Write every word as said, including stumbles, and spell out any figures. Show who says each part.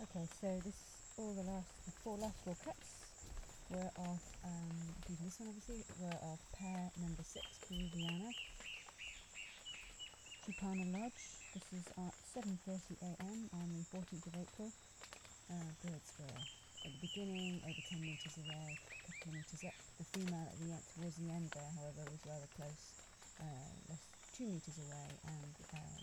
Speaker 1: Okay, so this all the last the four last four cuts were of um including this one obviously, were of pair number six, Peruviana, Chupana Lodge. This is at seven thirty a m on the fourteenth of April. Uh, birds were at the beginning over ten metres away, a couple of metres up. The female at the end, towards the end there, however, was rather close, uh, less two metres away, and uh,